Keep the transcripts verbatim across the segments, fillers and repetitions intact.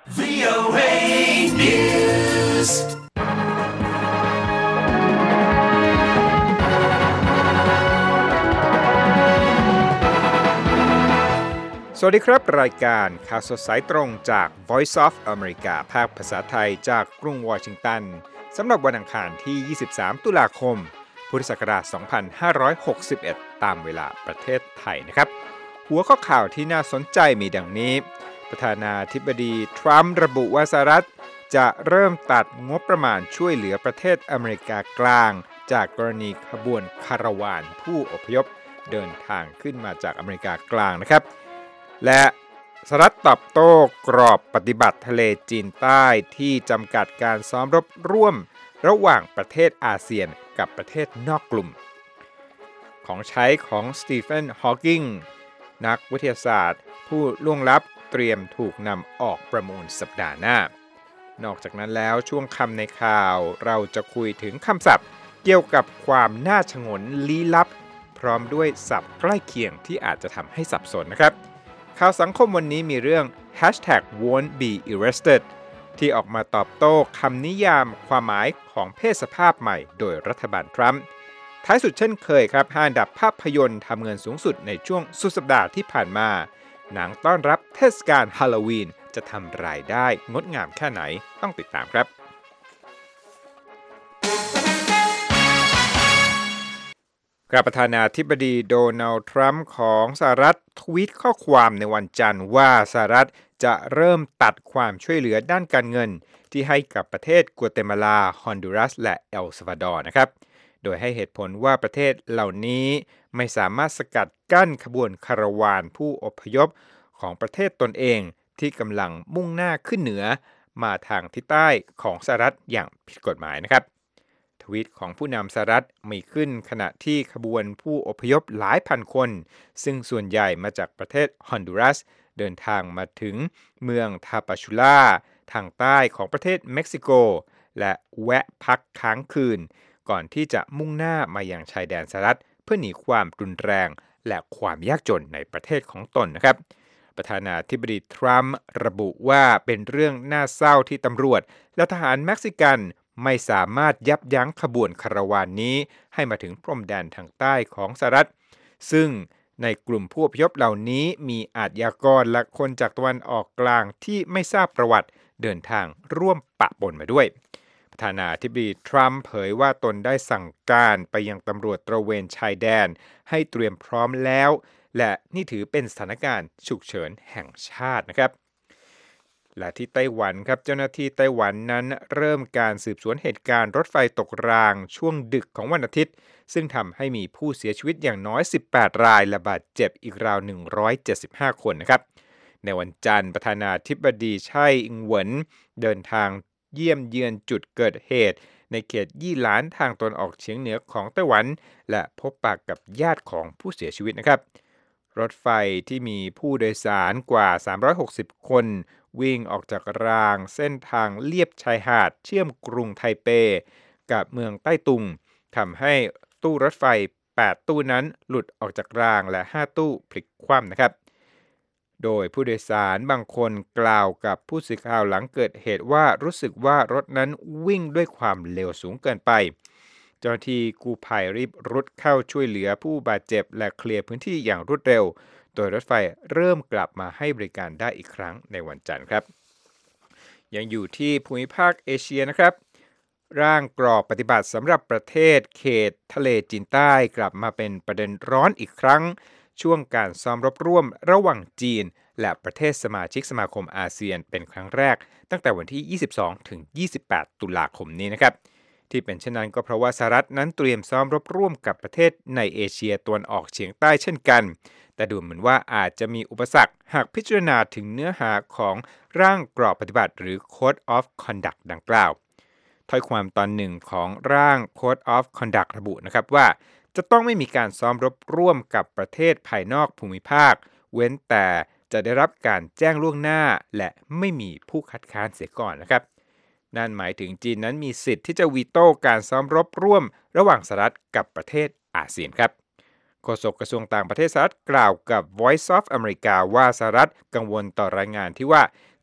วี โอ เอ Newsสวัสดีครับรายการข่าวสดสายตรงจาก Voice of America ภาคภาษาไทยจากกรุงวอชิงตันสำหรับวันอังคารที่ยี่สิบสามตุลาคมพุทธศักราชสองพันห้าร้อยหกสิบเอ็ดตามเวลาประเทศไทยนะครับหัวข้อข่าวที่น่าสนใจมีดังนี้ประธานาธิบดีทรัมป์ระบุว่าสหรัฐจะเริ่มตัดงบประมาณช่วยเหลือประเทศอเมริกากลางจากกรณีขบวนคาราวานผู้อพยพเดินทางขึ้นมาจากอเมริกากลางนะครับและสหรัฐตอบโต้กรอบปฏิบัติทะเลจีนใต้ที่จำกัดการซ้อมรบร่วมระหว่างประเทศอาเซียนกับประเทศนอกกลุ่มของใช้ของสตีเฟนฮอว์กิงนักวิทยาศาสตร์ผู้ล่วงลับเตรียมถูกนำออกประมูลสัปดาห์หน้านอกจากนั้นแล้วช่วงคำในข่าวเราจะคุยถึงคำศัพท์เกี่ยวกับความน่าชงนลี้ลับพร้อมด้วยศัพท์ใกล้เคียงที่อาจจะทำให้สับสนนะครับข่าวสังคมวันนี้มีเรื่อง แฮชแท็ก โวนต์ บี อาร์เรสเต็ด ที่ออกมาตอบโต้คำนิยามความหมายของเพศสภาพใหม่โดยรัฐบาลทรัมป์ท้ายสุดเช่นเคยครับห้าอันดับภาพยนตร์ทำเงินสูงสุดในช่วงสุดสัปดาห์ที่ผ่านมาหนังต้อนรับเทศกาลฮาโลวีนจะทำรายได้งดงามแค่ไหนต้องติดตามครับประธานาธิบดีโดนัลด์ทรัมป์ของสหรัฐทวีตข้อความในวันจันทร์ว่าสหรัฐจะเริ่มตัดความช่วยเหลือด้านการเงินที่ให้กับประเทศกัวเตมาลาฮอนดูรัสและเอลซัลวาดอร์นะครับโดยให้เหตุผลว่าประเทศเหล่านี้ไม่สามารถสกัดกั้นขบวนคาราวานผู้อพยพของประเทศตนเองที่กำลังมุ่งหน้าขึ้นเหนือมาทางทิศใต้ของสหรัฐอย่างผิดกฎหมายนะครับทวีตของผู้นำสหรัฐมีขึ้นขณะที่ขบวนผู้อพยพหลายพันคนซึ่งส่วนใหญ่มาจากประเทศฮอนดูรัสเดินทางมาถึงเมืองทาปาชูล่าทางใต้ของประเทศเม็กซิโกและแวะพักค้างคืนก่อนที่จะมุ่งหน้ามายังชายแดนสหรัฐเพื่อหนีความรุนแรงและความยากจนในประเทศของตนนะครับประธานาธิบดีทรัมป์ระบุว่าเป็นเรื่องน่าเศร้าที่ตำรวจและทหารเม็กซิกันไม่สามารถยับยั้งขบวนคาราวานนี้ให้มาถึงพรมแดนทางใต้ของสหรัฐซึ่งในกลุ่มผู้อพยพเหล่านี้มีอาชญากรและคนจากตะวันออกกลางที่ไม่ทราบประวัติเดินทางร่วมปะปนมาด้วยประธานาธิบดีทรัมป์เผยว่าตนได้สั่งการไปยังตำรวจตระเวนชายแดนให้เตรียมพร้อมแล้วและนี่ถือเป็นสถานการณ์ฉุกเฉินแห่งชาตินะครับและที่ไต้หวันครับเจ้าหน้าที่ไต้หวันนั้นเริ่มการสืบสวนเหตุการณ์รถไฟตกรางช่วงดึกของวันอาทิตย์ซึ่งทำให้มีผู้เสียชีวิตอย่างน้อยสิบแปดรายและบาดเจ็บอีกราวหนึ่งร้อยเจ็ดสิบห้าคนนะครับในวันจันทร์ประธานาธิบดีไช่อิงเหวินเดินทางเยี่ยมเยือนจุดเกิดเหตุในเขตยี่หลานทางตะวันออกเฉียงเหนือของไต้หวันและพบปะกับญาติของผู้เสียชีวิตนะครับรถไฟที่มีผู้โดยสารกว่าสามร้อยหกสิบคนวิ่งออกจากรางเส้นทางเลียบชายหาดเชื่อมกรุงไทเปกับเมืองใต้ตุงทำให้ตู้รถไฟแปดตู้นั้นหลุดออกจากรางและห้าตู้พลิกคว่ำนะครับโดยผู้โดยสารบางคนกล่าวกับผู้สื่อข่าวหลังเกิดเหตุว่ารู้สึกว่ารถนั้นวิ่งด้วยความเร็วสูงเกินไปเจ้าหน้าที่กู้ภัยรีบรุดเข้าช่วยเหลือผู้บาดเจ็บและเคลียร์พื้นที่อย่างรวดเร็วโดยรถไฟเริ่มกลับมาให้บริการได้อีกครั้งในวันจันทร์ครับยังอยู่ที่ภูมิภาคเอเชียนะครับร่างกรอบปฏิบัติสำหรับประเทศเขตทะเลจีนใต้กลับมาเป็นประเด็นร้อนอีกครั้งช่วงการซ้อมรบร่วมระหว่างจีนและประเทศสมาชิกสมาคมอาเซียนเป็นครั้งแรกตั้งแต่วันที่ยี่สิบสองถึงยี่สิบแปดตุลาคมนี้นะครับที่เป็นเช่นนั้นก็เพราะว่าสหรัฐนั้นเตรียมซ้อมรบร่วมกับประเทศในเอเชียตะวันออกเฉียงใต้เช่นกันแต่ดูเหมือนว่าอาจจะมีอุปสรรคหากพิจารณาถึงเนื้อหาของร่างกรอบปฏิบัติหรือ Code of Conduct ดังกล่าวถ้อยความตอนหนึ่งของร่าง Code of Conduct ระบุนะครับว่าจะต้องไม่มีการซ้อมรบร่วมกับประเทศภายนอกภูมิภาคเว้นแต่จะได้รับการแจ้งล่วงหน้าและไม่มีผู้คัดค้านเสียก่อนนะครับนั่นหมายถึงจีนนั้นมีสิทธิ์ที่จะวีโต้การซ้อมรบร่วมระหว่างสหรัฐกับประเทศอาเซียนครับโฆษกกระทรวงต่างประเทศสหรัฐกล่าวกับ Voice of America ว่าสหรัฐกังวลต่อรายงานที่ว่า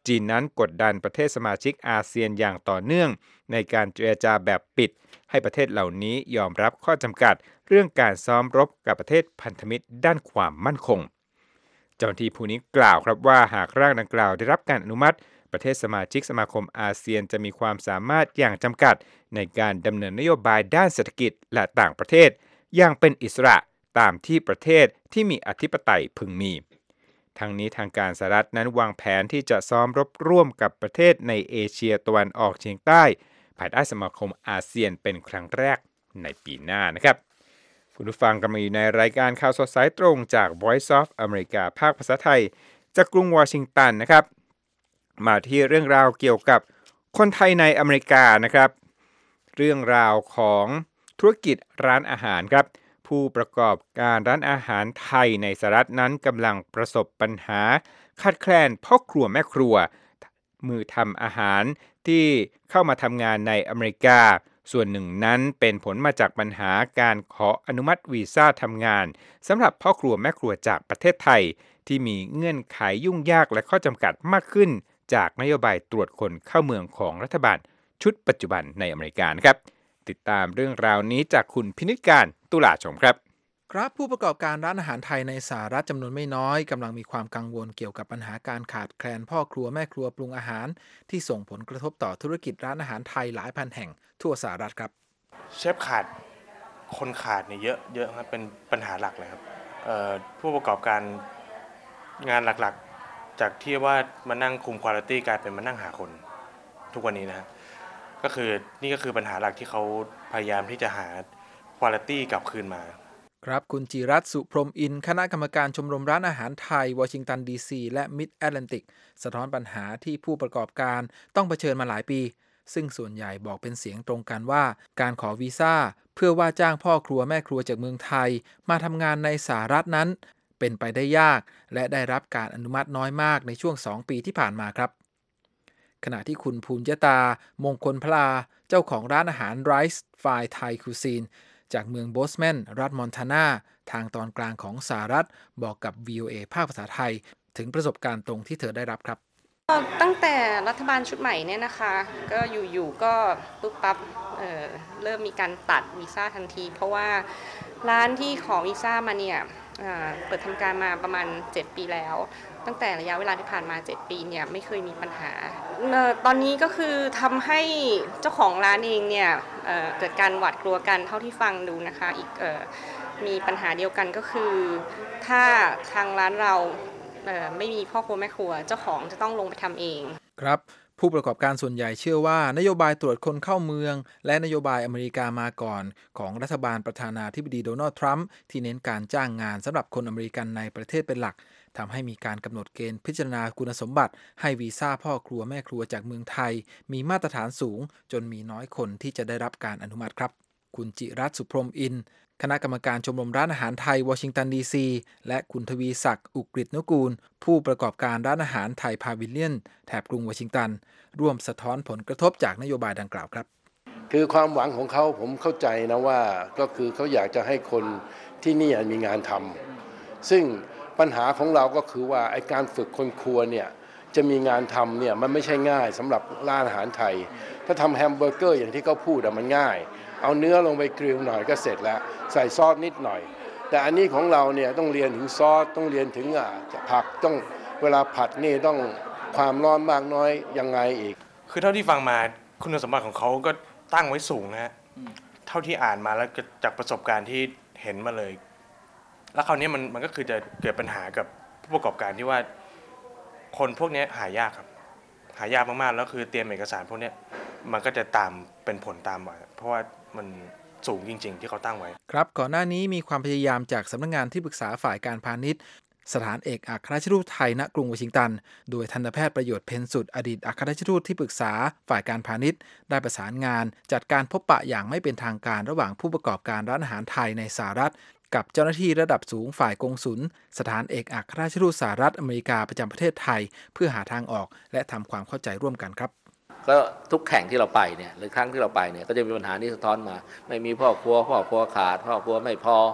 จีนนั้นกดดันประเทศสมาชิกอาเซียนอย่างต่อเนื่องในการเจรจาแบบปิดให้ประเทศเหล่านี้ยอมรับข้อจำกัดเรื่องการซ้อมรบกับประเทศพันธมิตรด้านความมั่นคงเจ้าหน้าที่ผู้นี้กล่าวครับว่าหากร่างดังกล่าวได้รับการอนุมัติประเทศสมาชิกสมาคมอาเซียนจะมีความสามารถอย่างจำกัดในการดำเนินนโยบายด้านเศรษฐกิจและต่างประเทศอย่างเป็นอิสระตามที่ประเทศที่มีอธิปไตยพึงมีทั้งนี้ทางการสหรัฐนั้นวางแผนที่จะซ้อมรบร่วมกับประเทศในเอเชียตะวันออกเฉียงใต้ภายใต้สมาคมอาเซียนเป็นครั้งแรกในปีหน้านะครับคุณผู้ฟังกำลังอยู่ในรายการข่าวสดสายตรงจาก Voice of America ภาคภาษาไทยจากกรุงวอชิงตันนะครับมาที่เรื่องราวเกี่ยวกับคนไทยในอเมริกานะครับเรื่องราวของธุรกิจร้านอาหารครับผู้ประกอบการร้านอาหารไทยในสหรัฐนั้นกำลังประสบปัญหาขาดแคลนพ่อครัวแม่ครัวมือทำอาหารที่เข้ามาทำงานในอเมริกาส่วนหนึ่งนั้นเป็นผลมาจากปัญหาการขออนุมัติวีซ่าทำงานสำหรับพ่อครัวแม่ครัวจากประเทศไทยที่มีเงื่อนไขยุ่งยากและข้อจำกัดมากขึ้นจากนโยบายตรวจคนเข้าเมืองของรัฐบาลชุดปัจจุบันในอเมริกาครับติดตามเรื่องราวนี้จากคุณพินิจการตุลาชมครับครับผู้ประกอบการร้านอาหารไทยในสหรัฐจำนวนไม่น้อยกำลังมีความกังวลเกี่ยวกับปัญหาการขาดแคลนพ่อครัวแม่ครัวปรุงอาหารที่ส่งผลกระทบต่อธุรกิจร้านอาหารไทยหลายพันแห่งทั่วสหรัฐครับเชฟขาดคนขาดเนี่ยเยอะเยอะครับเป็นปัญหาหลักเลยครับผู้ประกอบการงานหลักๆจากที่ว่ามานั่งคุมควอลิตี้กลายเป็นมานั่งหาคนทุกวันนี้นะฮะก็คือนี่ก็คือปัญหาหลักที่เขาพยายามที่จะหาควอลิตี้กลับคืนมาครับคุณจิรัตน์สุพรหมอินทร์คณะกรรมการชมรมร้านอาหารไทยวอชิงตันดีซีและมิดแอตแลนติกสะท้อนปัญหาที่ผู้ประกอบการต้องเผชิญมาหลายปีซึ่งส่วนใหญ่บอกเป็นเสียงตรงกันว่าการขอวีซ่าเพื่อว่าจ้างพ่อครัวแม่ครัวจากเมืองไทยมาทำงานในสหรัฐนั้นเป็นไปได้ยากและได้รับการอนุมัติน้อยมากในช่วงสองปีที่ผ่านมาครับขณะที่คุณภูมิยตามงคลพลาเจ้าของร้านอาหารไรซ์ไฟไทยคูซีนจากเมืองโบสแมนรัฐมอนทานาทางตอนกลางของสหรัฐบอกกับ วี โอ เอ ภาคภาษาไทยถึงประสบการณ์ตรงที่เธอได้รับครับตั้งแต่รัฐบาลชุดใหม่เนี่ยนะคะก็อยู่ๆก็ปุ๊บปั๊บ เอ่อ เริ่มมีการตัดวีซ่าทันทีเพราะว่าร้านที่ขอวีซ่ามาเนี่ยเปิดทำการมาประมาณเจ็ดปีแล้วตั้งแต่ระยะเวลาที่ผ่านมาเจ็ดปีเนี่ยไม่เคยมีปัญหาตอนนี้ก็คือทำให้เจ้าของร้านเองเนี่ย เอ่อ เกิดการหวาดกลัวกันเท่าที่ฟังดูนะคะอีกเอ่อมีปัญหาเดียวกันก็คือถ้าทางร้านเราไม่มีพ่อครัวแม่ครัวเจ้าของจะต้องลงไปทำเองครับผู้ประกอบการส่วนใหญ่เชื่อว่านโยบายตรวจคนเข้าเมืองและนโยบายอเมริกามาก่อนของรัฐบาลประธานาธิบดีโดนัลด์ทรัมป์ที่เน้นการจ้างงานสำหรับคนอเมริกันในประเทศเป็นหลักทำให้มีการกำหนดเกณฑ์พิจารณาคุณสมบัติให้วีซ่าพ่อครัวแม่ครัวจากเมืองไทยมีมาตรฐานสูงจนมีน้อยคนที่จะได้รับการอนุมัติครับคุณจิรัตน์สุพรหมอินทร์คณะกรรมการชมรมร้านอาหารไทยวอชิงตันดีซีและคุณทวีศักดิ์อุกฤษนุกูลผู้ประกอบการร้านอาหารไทยพาวิเลียนแถบกรุงวอชิงตันร่วมสะท้อนผลกระทบจากนโยบายดังกล่าวครับคือความหวังของเขาผมเข้าใจนะว่าก็คือเขาอยากจะให้คนที่นี่มีงานทำซึ่งปัญหาของเราก็คือว่าไอ้การฝึกคนครัวเนี่ยจะมีงานทำเนี่ยมันไม่ใช่ง่ายสำหรับร้านอาหารไทยถ้าทำแฮมเบอร์เกอร์อย่างที่เขาพูดมันง่ายเอาเนื้อลงไปกริลหน่อยก็เสร็จแล้วใส่ซอสนิดหน่อยแต่อันนี้ของเราเนี่ยต้องเรียนถึงซอสต้องเรียนถึงอ่ะผักต้องเวลาผัดนี่ต้องความร้อนมากน้อยยังไงอีกคือเท่าที่ฟังมาคุณสมบัติของเขาก็ตั้งไว้สูงนะฮะเท่าที่อ่านมาแล้วจากประสบการณ์ที่เห็นมาเลยแล้วคราวนี้มันมันก็คือจะเกิดปัญหากับผู้ประกอบการที่ว่าคนพวกนี้หายากครับหายากมากๆแล้วคือเตรียมเอกสารพวกนี้มันก็จะตามเป็นผลตามมาเพราะว่ามันสูงจริงๆที่เขาตั้งไว้ครับก่อนหน้านี้มีความพยายามจากสำนักงานที่ปรึกษาฝ่ายการพาณิชย์สถานเอกอัครราชทูตไทยณกรุงวอชิงตันโดยทันตแพทย์ประโยชน์เพ็ญสุดอดีตอัครราชทูตที่ปรึกษาฝ่ายการพาณิชย์ได้ประสานงานจัดการพบปะอย่างไม่เป็นทางการระหว่างผู้ประกอบการร้านอาหารไทยในสหรัฐกับเจ้าหน้าที่ระดับสูงฝ่ายกงสุลสถานเอกอัครราชทูตสหรัฐอเมริกาประจำประเทศไทยเพื่อหาทางออกและทำความเข้าใจร่วมกันครับก็ทุกแข่งที่เราไปเนี่ยหรือครั้งที่เราไปเนี่ยก็จะมีปัญหานี้สะท้อนมาไม่มีพ่อครัวพ่อครัวขาดพ่อครัวไม่พอ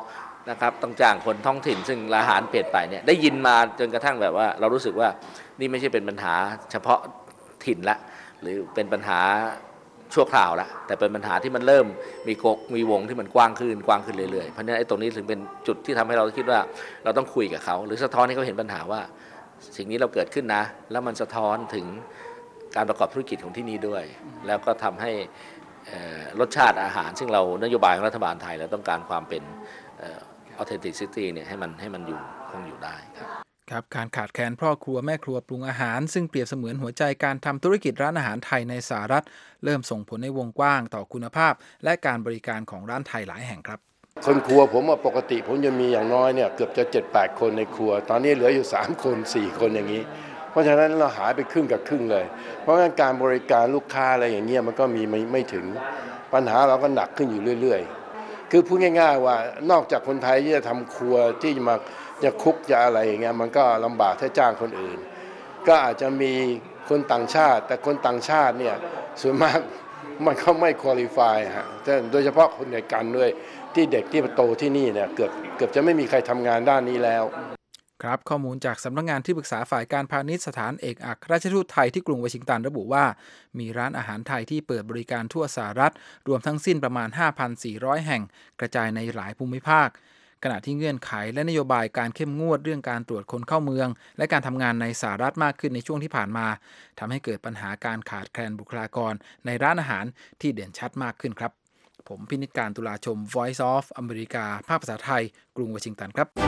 นะครับต้องจ้างคนท้องถิ่นซึ่งอาหารเปลี่ยนไปเนี่ยได้ยินมาจนกระทั่งแบบว่าเรารู้สึกว่านี่ไม่ใช่เป็นปัญหาเฉพาะถิ่นละหรือเป็นปัญหาชั่วคราวละแต่เป็นปัญหาที่มันเริ่มมีกมีวงที่มันกว้างขึ้นกว้างขึ้นเรื่อยๆเพราะฉะนั้นไอ้ตรงนี้ถึงเป็นจุดที่ทำให้เราคิดว่าเราต้องคุยกับเขาหรือสะท้อนให้เขาเห็นปัญหาว่าสิ่งนี้เราเกิดขึ้นนะแล้วมันสะท้อนถึงการประกอบธุรกิจของที่นี่ด้วยแล้วก็ทำให้รสชาติอาหารซึ่งเรานโยบายของรัฐบาลไทยเราต้องการความเป็นauthenticity เนี่ยให้มันให้มันอยู่คงอยู่ได้ครับครับการขาดแคลนพ่อครัวแม่ครัวปรุงอาหารซึ่งเปรียบเสมือนหัวใจการทำธุรกิจร้านอาหารไทยในสหรัฐเริ่มส่งผลในวงกว้างต่อคุณภาพและการบริการของร้านไทยหลายแห่งครับคนครัวผมปกติผมจะมีอย่างน้อยเนี่ยเกือบจะ เจ็ดแปด คนในครัวตอนนี้เหลืออยู่สามคนสี่คนอย่างนี้เพราะฉะนั้นเราหายไปครึ่งกับครึ่งเลยเพราะงั้นการบริการลูกค้าอะไรอย่างเงี้ยมันก็มีไม่ไม่ถึงปัญหาเราก็หนักขึ้นอยู่เรื่อยๆคือพูดง่ายๆว่านอกจากคนไทยที่จะทำครัวที่จะมาจะคุกจะอะไรอย่างเงี้ยมันก็ลำบากถ้าจ้างคนอื่นก็อาจจะมีคนต่างชาติแต่คนต่างชาติเนี่ยส่วนมากมันก็ไม่คุริฟายฮะโดยเฉพาะคนในกันด้วยที่เด็กที่โตที่นี่เนี่ยเกือบเกือบจะไม่มีใครทำงานด้านนี้แล้วครับข้อมูลจากสำนักงานที่ปรึกษาฝ่ายการพาณิชย์สถานเอกอัครราชทูตไทยที่กรุงวอชิงตันระบุว่ามีร้านอาหารไทยที่เปิดบริการทั่วสหรัฐรวมทั้งสิ้นประมาณ ห้าพันสี่ร้อย แห่งกระจายในหลายภูมิภาคขณะที่เงื่อนไขและนโยบายการเข้มงวดเรื่องการตรวจคนเข้าเมืองและการทำงานในสหรัฐมากขึ้นในช่วงที่ผ่านมาทำให้เกิดปัญหาการขาดแคลนบุคลากรในร้านอาหารที่เด่นชัดมากขึ้นครับผมพินิจการตุลาชม Voice of อเมริกาภาคภาษาไทยกรุงวอชิงตันครับ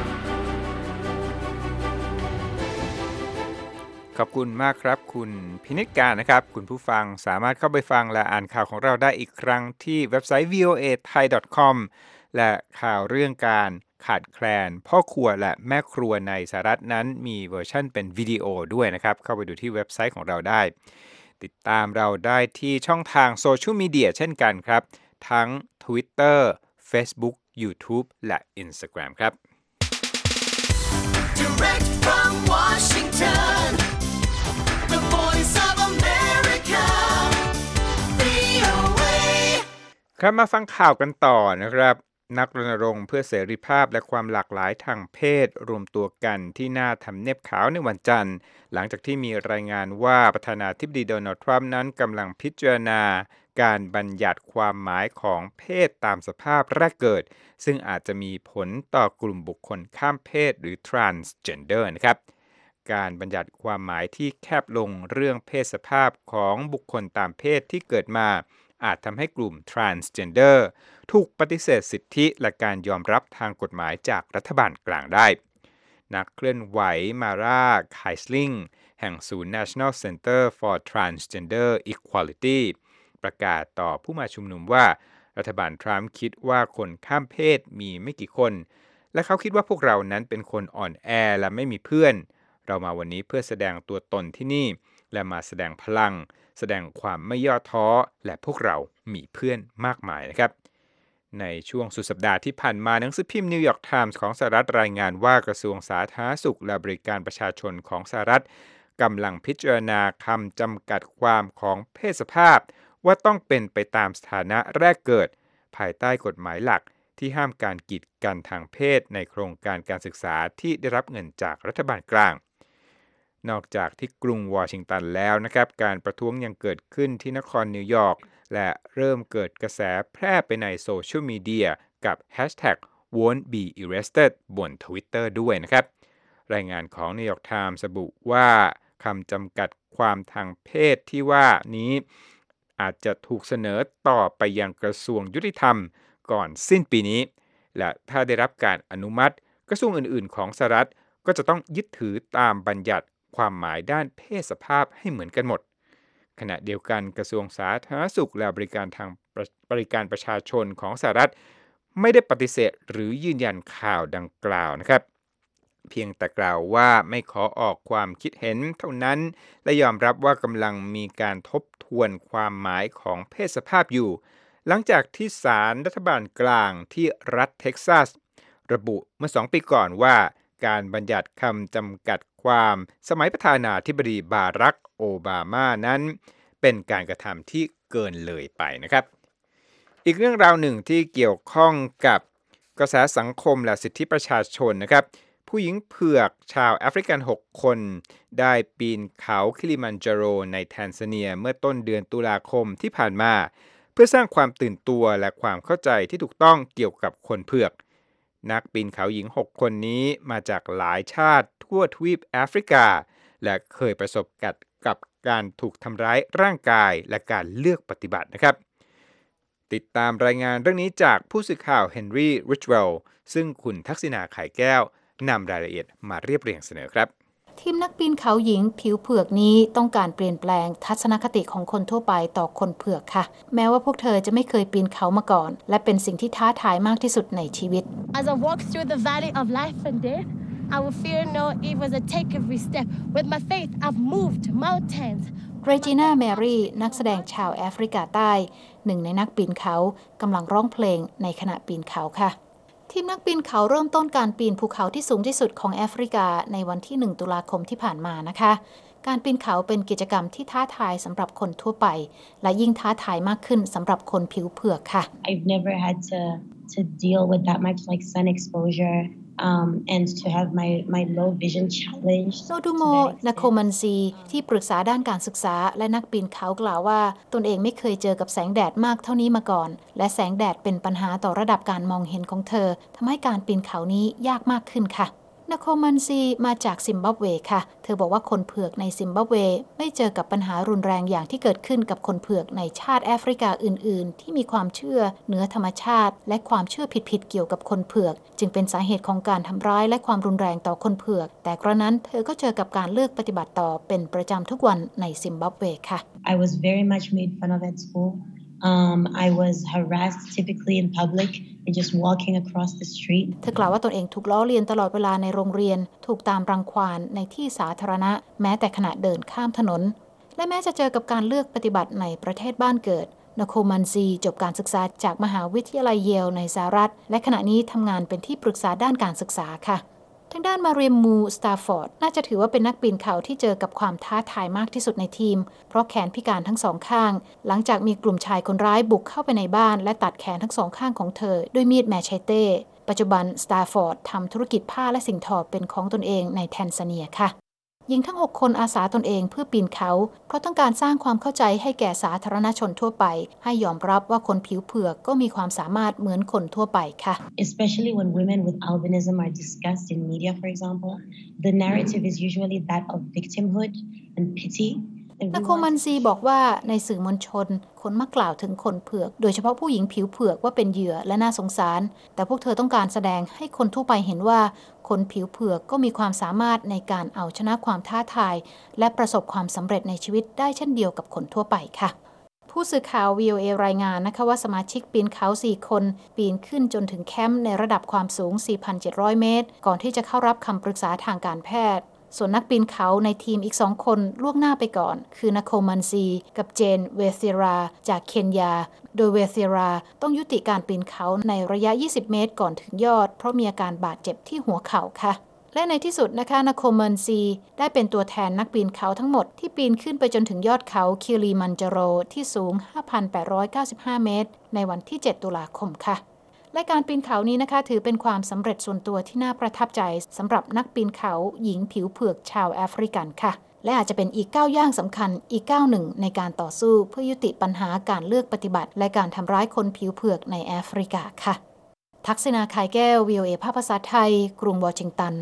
ขอบคุณมากครับคุณพินิจการนะครับคุณผู้ฟังสามารถเข้าไปฟังและอ่านข่าวของเราได้อีกครั้งที่เว็บไซต์ วี โอ เอ ไทย ดอท คอม และข่าวเรื่องการขาดแคลนพ่อครัวและแม่ครัวในสหรัฐนั้นมีเวอร์ชั่นเป็นวิดีโอด้วยนะครับเข้าไปดูที่เว็บไซต์ของเราได้ติดตามเราได้ที่ช่องทางโซเชียลมีเดียเช่นกันครับทั้ง Twitter Facebook YouTube และ Instagram ครับ Direct from Washington The Voice of America วี โอ เอ ครับมาฟังข่าวกันต่อนะครับนักรณรงค์เพื่อเสรีภาพและความหลากหลายทางเพศรวมตัวกันที่หน้าทำเนียบขาวในวันจันทร์หลังจากที่มีรายงานว่าประธานาธิบดีโดนัลด์ทรัมป์นั้นกำลังพิจารณาการบัญญัติความหมายของเพศตามสภาพแรกเกิดซึ่งอาจจะมีผลต่อกลุ่มบุคคลข้ามเพศหรือ transgender นะครับการบัญญัติความหมายที่แคบลงเรื่องเพศสภาพของบุคคลตามเพศที่เกิดมาอาจทำให้กลุ่ม transgender ถูกปฏิเสธสิทธิและการยอมรับทางกฎหมายจากรัฐบาลกลางได้นักเคลื่อนไหวมาร่าไคสลิงแห่งศูนย์ National Center for Transgender Equality ประกาศต่อผู้มาชุมนุมว่ารัฐบาลทรัมป์คิดว่าคนข้ามเพศมีไม่กี่คนและเขาคิดว่าพวกเรานั้นเป็นคนอ่อนแอและไม่มีเพื่อนเรามาวันนี้เพื่อแสดงตัวตนที่นี่และมาแสดงพลังแสดงความไม่ย่อท้อและพวกเรามีเพื่อนมากมายนะครับในช่วงสุดสัปดาห์ที่ผ่านมาหนังสือพิมพ์นิวยอร์กไทมส์ของสหรัฐรายงานว่ากระทรวงสาธารณสุขและบริการประชาชนของสหรัฐกำลังพิจารณาคำจำกัดความของเพศสภาพว่าต้องเป็นไปตามสถานะแรกเกิดภายใต้กฎหมายหลักที่ห้ามการกีดกันทางเพศในโครงการการศึกษาที่ได้รับเงินจากรัฐบาลกลางนอกจากที่กรุงวอชิงตันแล้วนะครับการประท้วงยังเกิดขึ้นที่นครนิวยอร์กและเริ่มเกิดกระแสแพร่ไปในโซเชียลมีเดียกับ แฮชแท็ก โวนต์ บี อาร์เรสเต็ด บน Twitter ด้วยนะครับรายงานของ New York Times ระบุว่าคำจำกัดความทางเพศที่ว่านี้อาจจะถูกเสนอต่อไปยังกระทรวงยุติธรรมก่อนสิ้นปีนี้และถ้าได้รับการอนุมัติกระทรวงอื่นๆของสหรัฐก็จะต้องยึดถือตามบัญญัติความหมายด้านเพศสภาพให้เหมือนกันหมดขณะเดียวกันกระทรวงสาธารณสุขและบริการทางบริการประชาชนของสหรัฐไม่ได้ปฏิเสธหรือยืนยันข่าวดังกล่าวนะครับเพียงแต่กล่าวว่าไม่ขอออกความคิดเห็นเท่านั้นและยอมรับว่ากำลังมีการทบทวนความหมายของเพศสภาพอยู่หลังจากที่ศาลรัฐบาลกลางที่รัฐเท็กซัสระบุเมื่อสองปีก่อนว่าการบัญญัติคำจำกัดความสมัยประธานาธิบดีบารักโอบามานั้นเป็นการกระทำที่เกินเลยไปนะครับอีกเรื่องราวหนึ่งที่เกี่ยวข้องกับกระแสสังคมและสิทธิประชาชนนะครับผู้หญิงเผือกชาวแอฟริกันหกคนได้ปีนเขาคิลิมันจาโรในแทนซาเนียเมื่อต้นเดือนตุลาคมที่ผ่านมาเพื่อสร้างความตื่นตัวและความเข้าใจที่ถูกต้องเกี่ยวกับคนเผือกนักปีนเขาหญิงหกคนนี้มาจากหลายชาติทั่วทวีปแอฟริกาและเคยประสบกับการถูกทำร้ายร่างกายและการเลือกปฏิบัตินะครับติดตามรายงานเรื่องนี้จากผู้สื่อข่าวเฮนรี่ริชเวลซึ่งคุณทักษิณาไข่แก้วนำรายละเอียดมาเรียบเรียงเสนอครับทีมนักปีนเขาหญิงผิวเผือกนี้ต้องการเปลี่ยนแปลงทัศนคติของคนทั่วไปต่อคนเผือกค่ะแม้ว่าพวกเธอจะไม่เคยปีนเขามาก่อนและเป็นสิ่งที่ท้าทายมากที่สุดในชีวิต As I walk through the valley of life and death I will fear no evil as I take every step with my faith I've moved mountains เรจิน่าแมรี่นักแสดงชาวแอฟริกาใต้หนึ่งในนักปีนเขากำลังร้องเพลงในขณะปีนเขาค่ะทีมนักปีนเขาเริ่มต้นการปีนภูเขาที่สูงที่สุดของแอฟริกาในวันที่หนึ่งตุลาคมที่ผ่านมานะคะการปีนเขาเป็นกิจกรรมที่ท้าทายสำหรับคนทั่วไปและยิ่งท้าทายมากขึ้นสำหรับคนผิวเผือกค่ะ I've never had to to deal with that much like sun exposure Um, and to have my, my low vision challenged. โนดูโม นาโคมันซีที่ปรึกษาด้านการศึกษาและนักปีนเขากล่าวว่าตนเองไม่เคยเจอกับแสงแดดมากเท่านี้มาก่อนและแสงแดดเป็นปัญหาต่อระดับการมองเห็นของเธอทำให้การปีนเขานี้ยากมากขึ้นค่ะนาโคมันซีมาจากซิมบับเวค่ะเธอบอกว่าคนเผือกในซิมบับเวไม่เจอกับปัญหารุนแรงอย่างที่เกิดขึ้นกับคนเผือกในชาติแอฟริกาอื่นๆที่มีความเชื่อเหนือธรรมชาติและความเชื่อผิดๆเกี่ยวกับคนเผือกจึงเป็นสาเหตุของการทำร้ายและความรุนแรงต่อคนเผือกแต่กระนั้นเธอก็เจอกับการเลือกปฏิบัติต่อเป็นประจำทุกวันในซิมบับเวค่ะ I was very much made fun of at school. Um, I was harassed typically in public and just walking across the street. เธอกล่าวว่าตนเองถูกล้อเลียนตลอดเวลาในโรงเรียนถูกตามรังควานในที่สาธารณะแม้แต่ขณะเดินข้ามถนนและแม้จะเจอกับการเลือกปฏิบัติในประเทศบ้านเกิดนาโคมันซีจบการศึกษาจากมหาวิทยาลัยเยลในสหรัฐและขณะนี้ทำงานเป็นที่ปรึกษาด้านการศึกษาค่ะทางด้านมาเรียมมูสตาร์ฟอร์ดน่าจะถือว่าเป็นนักปีนเขาที่เจอกับความท้าทายมากที่สุดในทีมเพราะแขนพิการทั้งสองข้างหลังจากมีกลุ่มชายคนร้ายบุกเข้าไปในบ้านและตัดแขนทั้งสองข้างของเธอด้วยมีดแมชเชเต้ปัจจุบันสตาร์ฟอร์ดทำธุรกิจผ้าและสิ่งทอเป็นของตนเองในแทนซาเนียค่ะหญิงทั้งหกคนอาสาตนเองเพื่อปีนเขาเพราะต้องการสร้างความเข้าใจให้แก่สาธารณชนทั่วไปให้ยอมรับว่าคนผิวเผือกก็มีความสามารถเหมือนคนทั่วไปค่ะ Especially when women with albinism are discussed in media, for example, the narrative is usually that of victimhood and pity. นาโคมันซีบอกว่าในสื่อมวลชนคนมักกล่าวถึงคนเผือกโดยเฉพาะผู้หญิงผิวเผือกว่าเป็นเหยื่อและน่าสงสารแต่พวกเธอต้องการแสดงให้คนทั่วไปเห็นว่าคนผิวเผือกก็มีความสามารถในการเอาชนะความท้าทายและประสบความสำเร็จในชีวิตได้เช่นเดียวกับคนทั่วไปค่ะผู้สื่อข่าว วี โอ เอ รายงานนะคะว่าสมาชิกปีนเขาสี่คนปีนขึ้นจนถึงแคมป์ในระดับความสูง สี่พันเจ็ดร้อย เมตรก่อนที่จะเข้ารับคำปรึกษาทางการแพทย์ส่วนนักปีนเขาในทีมอีกสองคนล่วงหน้าไปก่อนคือนาโคมันซีกับเจนเวเซราจากเคนยาโดยเวเซราต้องยุติการปีนเขาในระยะยี่สิบเมตรก่อนถึงยอดเพราะมีอาการบาดเจ็บที่หัวเข่าค่ะและในที่สุดนะคะนาโคมันซีได้เป็นตัวแทนนักปีนเขาทั้งหมดที่ปีนขึ้นไปจนถึงยอดเขาคิริมันจาโรที่สูง ห้าพันแปดร้อยเก้าสิบห้า เมตรในวันที่เจ็ดตุลาคมค่ะและการปีนเขานี้นะคะถือเป็นความสำเร็จส่วนตัวที่น่าประทับใจสำหรับนักปีนเขาหญิงผิวเผือกชาวแอฟริกันค่ะและอาจจะเป็นอีกก้าวย่างสำคัญอีกก้าวหนึ่งในการต่อสู้เพื่อยุติปัญหาการเลือกปฏิบัติและการทำร้ายคนผิวเผือกในแอฟริกาค่ะทักษิณา ไข่แก้ว วี โอ เอ ภาคภาษาไทยกรุงวอชิงตัน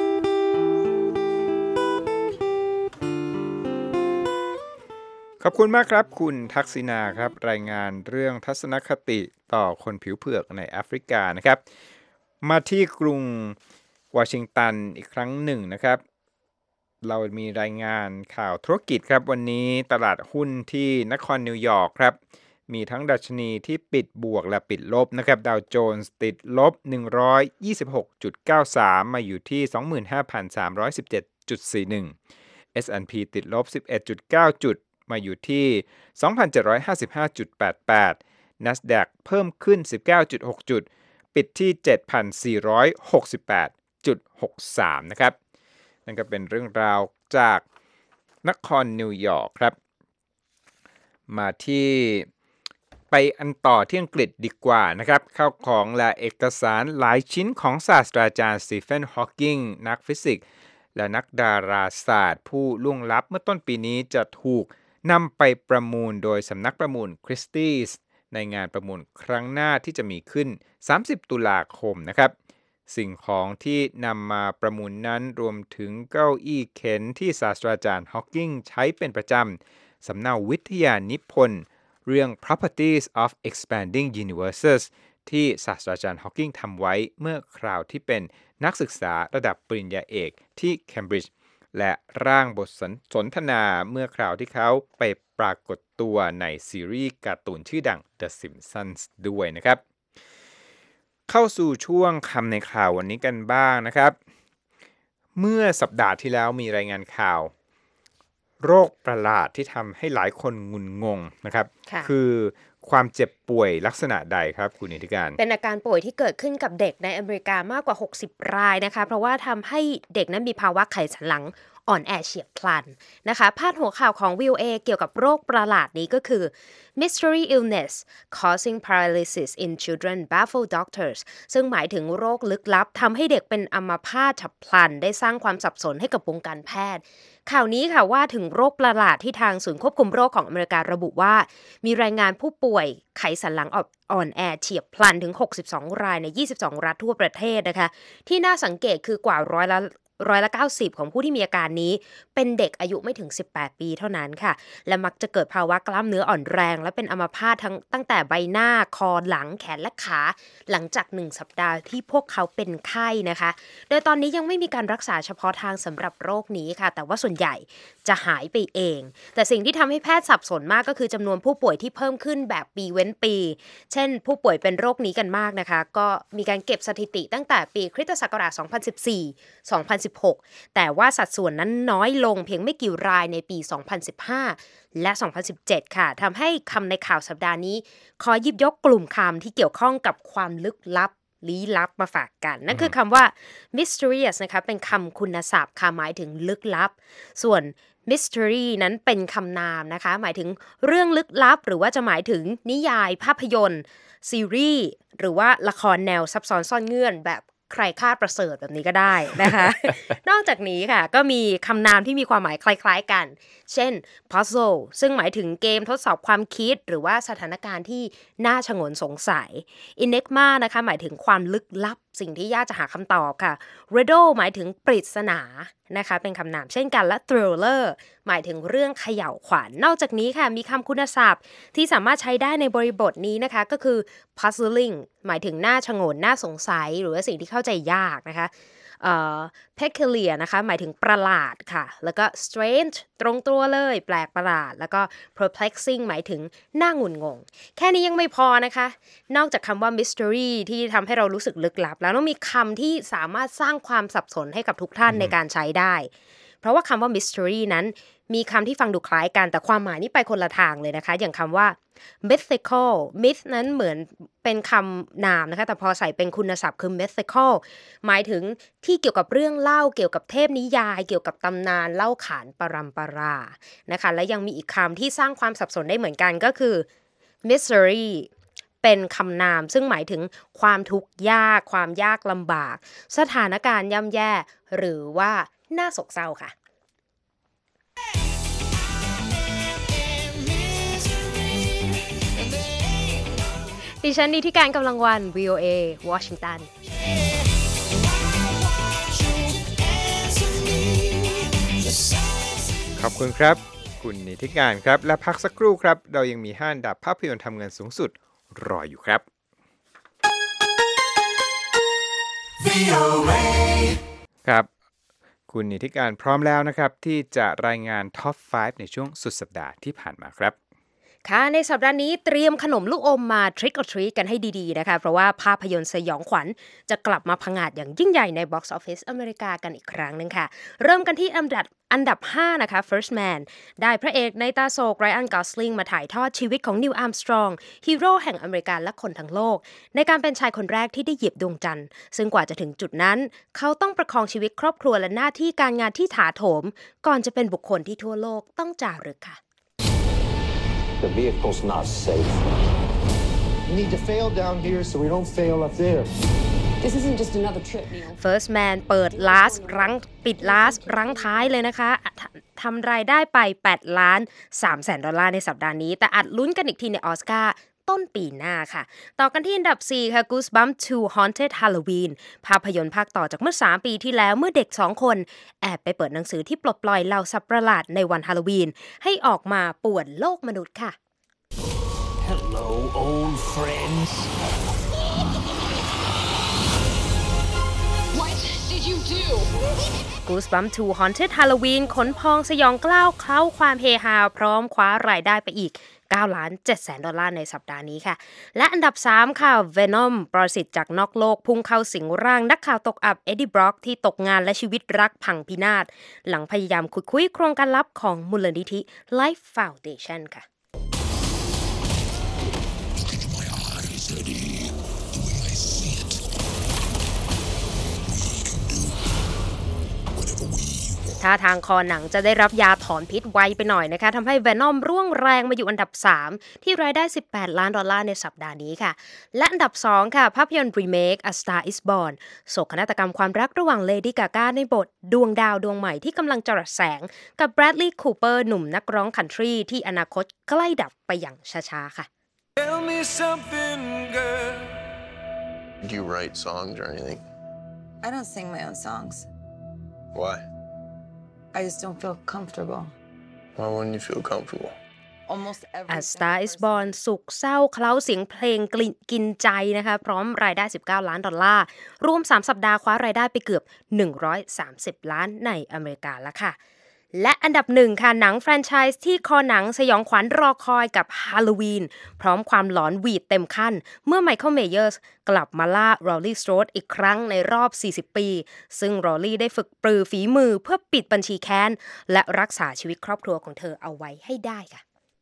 ขอบคุณมากครับคุณทักษิณาครับรายงานเรื่องทัศนคติต่อคนผิวเผือกในแอฟริกานะครับมาที่กรุงวอชิงตันอีกครั้งหนึ่งนะครับเรามีรายงานข่าวธุรกิจครับวันนี้ตลาดหุ้นที่นครนิวยอร์กครับมีทั้งดัชนีที่ปิดบวกและปิดลบนะครับดาวโจนส์ติดลบ หนึ่งร้อยยี่สิบหกจุดเก้าสาม มาอยู่ที่ สองหมื่นห้าพันสามร้อยสิบเจ็ดจุดสี่หนึ่ง เอส แอนด์ พี ติดลบ สิบเอ็ดจุดเก้า จุดมาอยู่ที่ สองพันเจ็ดร้อยห้าสิบห้าจุดแปดแปด NASDAQ เพิ่มขึ้น สิบเก้าจุดหก จุดปิดที่ เจ็ดพันสี่ร้อยหกสิบแปดจุดหกสาม นะครับนั่นก็เป็นเรื่องราวจากนครนิวยอร์กครับมาที่ไปอันต่อที่อังกฤษดีกว่านะครับข้าวของและเอกสารหลายชิ้นของศาสตราจารย์สตีเฟนฮอว์กิงนักฟิสิกส์และนักดาราศาสตร์ผู้ล่วงลับเมื่อต้นปีนี้จะถูกนำไปประมูลโดยสำนักประมูลคริสตี้ในงานประมูลครั้งหน้าที่จะมีขึ้นสามสิบตุลาคมนะครับสิ่งของที่นำมาประมูลนั้นรวมถึงเก้าอี้เข็นที่ศาสตราจารย์ฮอว์กิงใช้เป็นประจำสำเนาวิทยานิพนธ์เรื่อง Properties of Expanding Universes ที่ศาสตราจารย์ฮอว์กิงทำไว้เมื่อคราวที่เป็นนักศึกษาระดับปริญญาเอกที่เคมบริดจ์และร่างบทสนทนาเมื่อคราวที่เขาไปปรากฏตัวในซีรีส์การ์ตูนชื่อดัง The Simpsons ด้วยนะครับเข้าสู่ช่วงคำในข่าววันนี้กันบ้างนะครับเมื่อสัปดาห์ที่แล้วมีรายงานข่าวโรคประหลาดที่ทำให้หลายคนงุนงงนะครับคือความเจ็บป่วยลักษณะใดครับคุณนิติการเป็นอาการป่วยที่เกิดขึ้นกับเด็กในอเมริกามากกว่าหกสิบรายนะคะเพราะว่าทำให้เด็กนั้นมีภาวะไขสันหลังอ่อนแอเฉียบพลันนะคะพาดหัวข่าวของ วี โอ เอ เกี่ยวกับโรคประหลาดนี้ก็คือ Mystery Illness Causing Paralysis in Children Baffle Doctors ซึ่งหมายถึงโรคลึกลับทำให้เด็กเป็นอัมพาตฉับพลันได้สร้างความสับสนให้กับวงการแพทย์ข่าวนี้ค่ะว่าถึงโรคประหลาดที่ทางศูนย์ควบคุมโรคของอเมริการะบุว่ามีรายงานผู้ป่วยไขสันหลังอ่อนแอเฉียบพลันถึงหกสิบสองรายในยี่สิบสองรัฐทั่วประเทศนะคะที่น่าสังเกตคือกว่าร้อยละร้อยละเก้าสิบของผู้ที่มีอาการนี้เป็นเด็กอายุไม่ถึงสิบแปดปีเท่านั้นค่ะและมักจะเกิดภาวะกล้ามเนื้ออ่อนแรงและเป็นอัมพาตทั้งตั้งแต่ใบหน้าคอหลังแขนและขาหลังจากหนึ่งสัปดาห์ที่พวกเขาเป็นไข้นะคะโดยตอนนี้ยังไม่มีการรักษาเฉพาะทางสำหรับโรคนี้ค่ะแต่ว่าส่วนใหญ่จะหายไปเองแต่สิ่งที่ทำให้แพทย์สับสนมากก็คือจำนวนผู้ป่วยที่เพิ่มขึ้นแบบปีเว้นปีเช่นผู้ป่วยเป็นโรคนี้กันมากนะคะก็มีการเก็บสถิติตั้งแต่ปีคริสตศักราชสองพันสิบสี่ สองพันสิบหกแต่ว่าสัดส่วนนั้นน้อยลงเพียงไม่กี่รายในปีสองพันสิบห้าและสองพันสิบเจ็ดค่ะทำให้คำในข่าวสัปดาห์นี้ขอหยิบยกกลุ่มคำที่เกี่ยวข้องกับความลึกลับลี้ลับมาฝากกันนั่นคือคำว่า mysterious นะคะเป็นคำคุณศัพท์ค่ะหมายถึงลึกลับส่วน mystery นั้นเป็นคำนามนะคะหมายถึงเรื่องลึกลับหรือว่าจะหมายถึงนิยายภาพยนตร์ซีรีส์หรือว่าละครแนวซับซ้อนซ่อนเงื่อนแบบใครคาดประเสริฐแบบนี้ก็ได้นะคะ นอกจากนี้ค่ะก็มีคำนามที่มีความหมายคล้ายๆกันเช่น puzzle ซึ่งหมายถึงเกมทดสอบความคิดหรือว่าสถานการณ์ที่น่าชงนสงสัย enigma นะคะหมายถึงความลึกลับสิ่งที่ยากจะหาคำตอบค่ะ riddle หมายถึงปริศนานะคะเป็นคำนามเช่นกันและ thriller หมายถึงเรื่องเขย่าวขวัญ นอกจากนี้ค่ะมีคำคุณศัพท์ที่สามารถใช้ได้ในบริบทนี้นะคะก็คือ puzzling หมายถึงน่าชงนน่าสงสัยหรือว่าสิ่งที่เข้าใจยากนะคะเอ่อ peculiar นะคะหมายถึงประหลาดค่ะแล้วก็ strange ตรงตัวเลยแปลกประหลาดแล้วก็ perplexing หมายถึงน่างุนงงแค่นี้ยังไม่พอนะคะนอกจากคำว่า mystery ที่ทำให้เรารู้สึกลึกลับแล้วต้องมีคำที่สามารถสร้างความสับสนให้กับทุกท่านในการใช้ได้เพราะว่าคำว่า mystery นั้นมีคำที่ฟังดูคล้ายกันแต่ความหมายนี่ไปคนละทางเลยนะคะอย่างคำว่า mythical myth นั้นเหมือนเป็นคำนามนะคะแต่พอใส่เป็นคุณศัพท์คือ mythical หมายถึงที่เกี่ยวกับเรื่องเล่าเกี่ยวกับเทพนิยายเกี่ยวกับตำนานเล่าขานปรัมปรานะคะและยังมีอีกคำที่สร้างความสับสนได้เหมือนกันก็คือ misery เป็นคำนามซึ่งหมายถึงความทุกข์ยากความยากลำบากสถานการณ์ย่ำแย่หรือว่าน่าโศกเศร้าค่ะดิฉันนิติการกำลังวัน วี โอ เอ วอชิงตันขอบคุณครับคุณนิติการครับและพักสักครู่ครับเรายังมีห้าอันดับภาพยนตร์ทำเงินสูงสุดรออยู่ครับ วี โอ เอ ครับคุณนิติการพร้อมแล้วนะครับที่จะรายงานท็อปห้าในช่วงสุดสัปดาห์ที่ผ่านมาครับค่ะในสัปดาห์นี้เตรียมขนมลูกอมมา Trick or Treat กันให้ดีๆนะคะเพราะว่าภาพยนตร์สยองขวัญจะกลับมาผงาดอย่างยิ่งใหญ่ใน Box Office อเมริกากันอีกครั้งนึงค่ะเริ่มกันที่อันดับอันดับห้านะคะ First Man ได้พระเอกในตาโศกไรอัน กอสลิงมาถ่ายทอดชีวิตของนิว อาร์มสตรองฮีโร่แห่งอเมริกันและคนทั้งโลกในการเป็นชายคนแรกที่ได้เหยียบดวงจันทร์ซึ่งกว่าจะถึงจุดนั้นเขาต้องประคองชีวิตครอบครัวและหน้าที่การงานที่ถาโถมก่อนจะเป็นบุคคลที่ทั่วโลกต้องจารึกค่ะ The vehicle's not safe. We need to fail down here so we don't fail up there. This isn't just another trip, Neil. First Man เปิด last รั้งปิด last รั้งท้ายเลยนะคะทำรายได้ไปแปดล้านสามแสนดอลลาร์ในสัปดาห์นี้แต่อัดลุ้นกันอีกทีในออสการ์ต้นปีหน้าค่ะต่อกันที่อันดับสี่ค่ะ Goosebumps ทู Haunted Halloween ภาพยนตร์ภาคต่อจากเมื่อสามปีที่แล้วเมื่อเด็กสองคนแอบไปเปิดหนังสือที่ปลดปล่อยเหล่าสัตว์ประหลาดในวันฮาโลวีนให้ออกมาป่วนโลกมนุษย์ค่ะ Hello old friends What did you do? Goosebumps ทู Haunted Halloween ขนพองสยองกล้าวเคล้าความเฮฮาพร้อมคว้ารายได้ไปอีกเก้าล้านเจ็ดแสนดอลลาร์ในสัปดาห์นี้ค่ะและอันดับสามค่ะ Venom ปรสิตจากนอกโลกพุ่งเข้าสิงร่างนักข่าวตกอับเอ็ดดี้บร็อกที่ตกงานและชีวิตรักพังพินาศหลังพยายามขุดคุยโครงการลับของมูลนิธิ Life Foundation ค่ะท่าทางคอหนังจะได้รับยาถอนพิษไวไปหน่อยนะคะทำให้ Venom ร่วงแรงมาอยู่อันดับสามที่รายได้สิบแปดล้านดอลลาร์ในสัปดาห์นี้ค่ะและอันดับสองค่ะภาพยนตร์รีเมค A Star Is Born โศกนาฏกรรมความรักระหว่าง Lady Gaga ในบทดวงดาวดวงใหม่ที่กำลังจรัสแสงกับ Bradley Cooper หนุ่มนักร้องคันทรีที่อนาคตใกล้ดับไปอย่างช้าๆค่ะ Tell me something girl Do you write songs or anything? I don't sing my own songs. Why?I just don't feel comfortable. Why wouldn't you feel comfortable? Almost every A Star Is Born สุขเศร้าเคล้าเสียงเพลงกินใจนะคะพร้อมรายได้สิบเก้าล้านดอลลาร์รวมสามสัปดาห์คว้ารายได้ไปเกือบหนึ่งร้อยสามสิบล้านในอเมริกาแล้วค่ะและอันดับหนึ่งค่ะหนังแฟรนไชส์ที่คอหนังสยองขวัญรอคอยกับฮาโลวีนพร้อมความหลอนหวีดเต็มขั้นเมื่อไมเคิลเมเยอร์สกลับมาล่ารอลลี่สโตรดอีกครั้งในรอบสี่สิบปีซึ่งรอลลี่ได้ฝึกปรือฝีมือเพื่อปิดบัญชีแค้นและรักษาชีวิตครอบครัวของเธอเอาไว้ให้ได้ค่ะ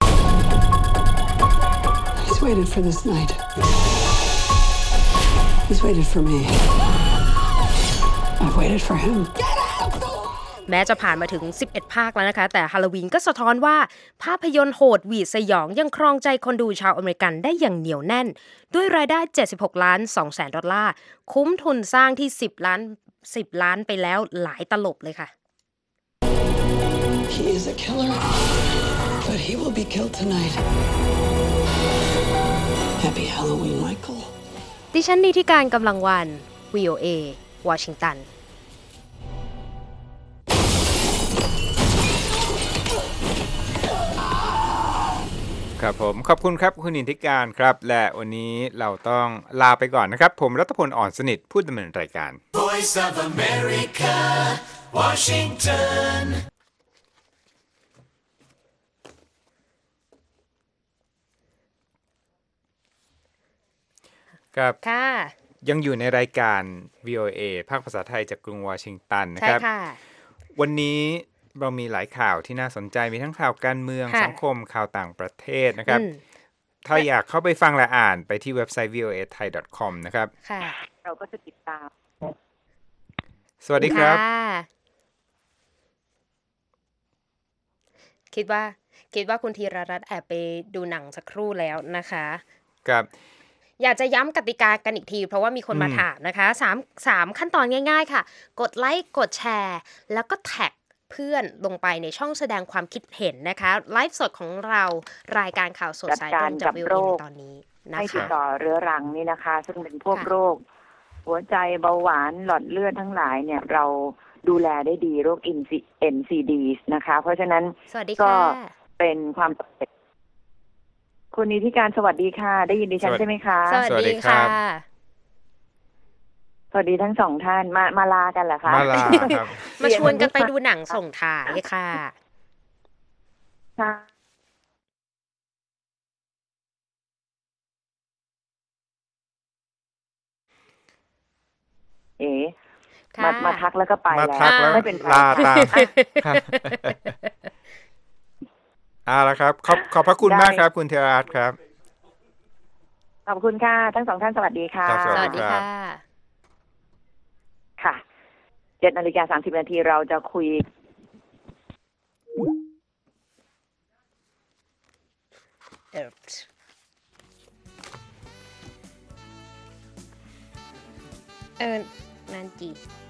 He's waited for this night. He's waited for me. I've waited for him. แม้จะผ่านมาถึงสิบเอ็ดภาคแล้วนะคะแต่ฮาโลวีนก็สะท้อนว่าภาพยนตร์โหดหวีดสยองยังครองใจคนดูชาวอเมริกันได้อย่างเหนียวแน่นด้วยรายได้เจ็ดสิบหกล้านสองแสนดอลลาร์คุ้มทุนสร้างที่สิบล้านสิบล้านไปแล้วหลายตลบเลยค่ะ He is a killer, but he will be killed tonight. Happy Halloween, Michael. ดิฉันนิติการกำลังวัน วี โอ เอ วอชิงตันครับผมขอบคุณครับคุณอินทิการครับและวันนี้เราต้องลาไปก่อนนะครับผมรัตพลอ่อนสนิทผู้ดำเนินรายการ Voice of America Washington ครับค่ะยังอยู่ในรายการ วี โอ เอ ภาคภาษาไทยจากกรุงวอชิงตันนะครับใช่ค่ะวันนี้เรามีหลายข่าวที่น่าสนใจมีทั้งข่าวการเมืองสังคมข่าวต่างประเทศนะครับถ้าอยากเข้าไปฟังและอ่านไปที่เว็บไซต์ วี โอ เอ ไทย ดอท คอม นะครับค่ะเราก็จะติดตามสวัสดีครับคิดว่าคิดว่าคุณธีรรัตน์แอบไปดูหนังสักครู่แล้วนะคะครับอยากจะย้ำกติกากันอีกทีเพราะว่ามีคนมาถามนะคะสาม สามขั้นตอนง่ายๆค่ะกดไลค์กดแชร์แล้วก็แท็กเพื่อนลงไปในช่องแสดงความคิดเห็นนะคะไลฟ์สดของเรารายการข่าวสดสายตรงจาก วี โอ เอ ในตอนนี้นะคะให้ติดต่อเรื้อรังนี่นะคะซึ่งเป็นพวกโรคหัวใจเบาหวานหลอดเลือดทั้งหลายเนี่ยเราดูแลได้ดีโรค เอ็น ซี ดี นะคะเพราะฉะนั้นก็เป็นความคุณนิติการสวัสดีค่ะได้ยินดิฉันใช่ไหมคะสวัสดีค่ะสวัสดีทั้งสองท่านมามาลากันเหรอคะมาลาครับมาชวนกันไปดูหนังส่งท้ายค่ะเอ๋มามาทักแล้วก็ไปแล้วไม่เป็นลาตามอ่าแล้วครับขอบขอบพระคุณมากครับคุณเทวรัตน์ครับขอบคุณค่ะทั้งสองท่านสวัสดีค่ะสวัสดีค่ะค่ะเจ็ดนาฬิกาสามสิบนาทีเราจะคุยออนันจี